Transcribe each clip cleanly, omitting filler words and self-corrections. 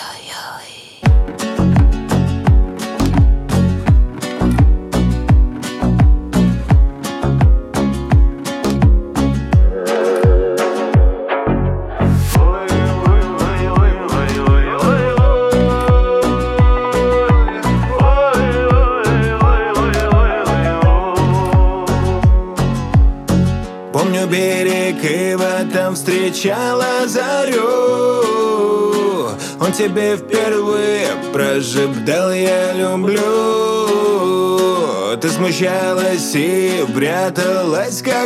Помню берег и в этом встречала зарю. Он тебе впервые прошептал «я люблю». Ты смущалась и пряталась как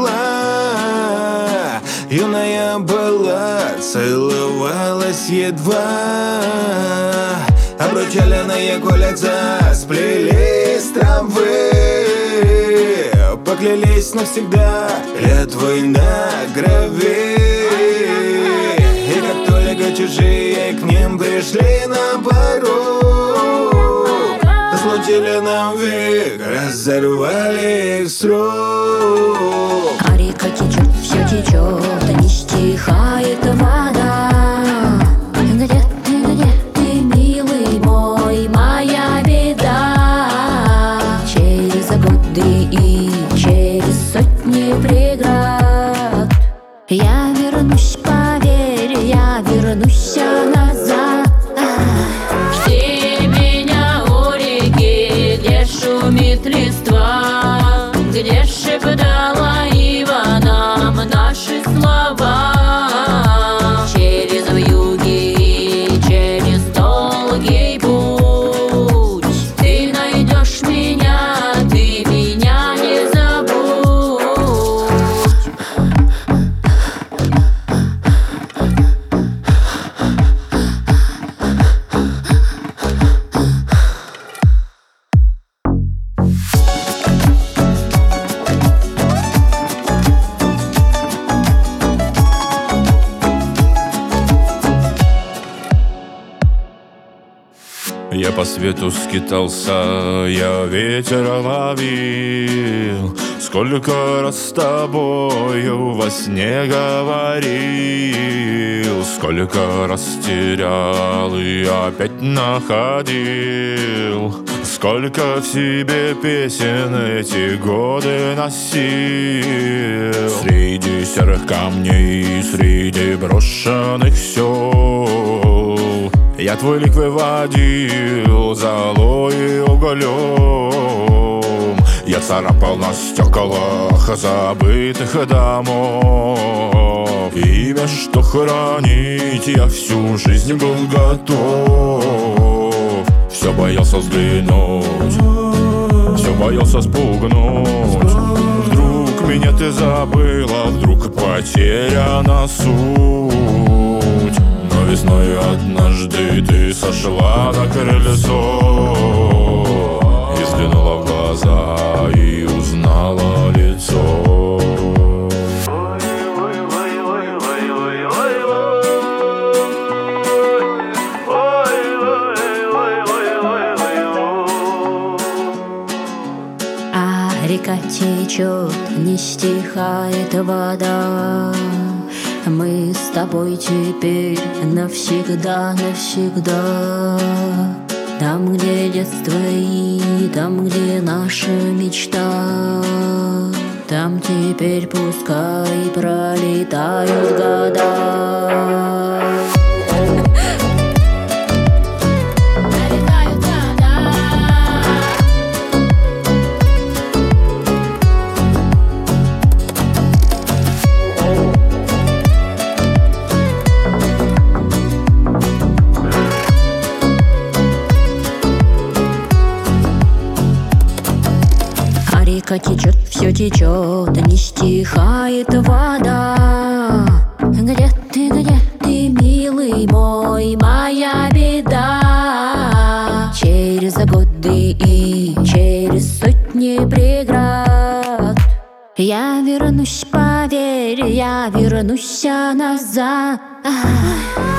могла. Юная была, целовалась едва. Обручальные кольца сплели из травы. Поклялись навсегда клятвой на крови. И как только чужие к ним пришли на порог, случили нам век, разорвали их с рук. А река течет, все течет, не стихает вода. Где ты, милый мой, моя беда? Через годы и через сотни преград я вернусь, поверь, я вернусь назад. Жди меня у реки, где шумит листва, где шептала ива нам наши слова. Через вьюги и через долгий путь ты найдешь меня, ты меня не забудь. Я по свету скитался, я ветер ловил. Сколько раз с тобою во сне говорил, сколько раз терял и опять находил. Сколько в себе песен эти годы носил. Среди серых камней, среди брошенных сел я твой лик выводил золой и углем. Я царапал на стеклах забытых домов. Имя, что хранить я всю жизнь был готов. Все боялся взглянуть, все боялся спугнуть. Вдруг меня ты забыла, вдруг потеряна суть. Но весной однажды ты сошла на крыльцо и взглянула в глаза и узнала лицо. А река течет, не стихает вода. Мы с тобой теперь навсегда, навсегда. Там, где детство и там, где наша мечта, там теперь пускай пролетают года. Река течет, все течет, не стихает вода. Где ты, милый мой, моя беда? Через годы и через сотни преград я вернусь, поверь, я вернусь назад.